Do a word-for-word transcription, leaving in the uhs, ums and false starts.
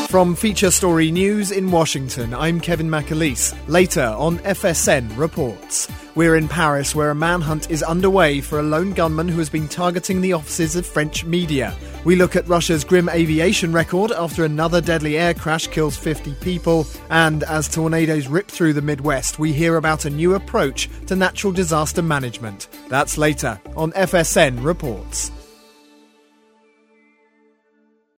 From Feature Story News in Washington, I'm Kevin McAleese. Later on F S N Reports. We're in Paris, where a manhunt is underway for a lone gunman who has been targeting the offices of French media. We look at Russia's grim aviation record after another deadly air crash kills fifty people. And as tornadoes rip through the Midwest, we hear about a new approach to natural disaster management. That's later on F S N Reports.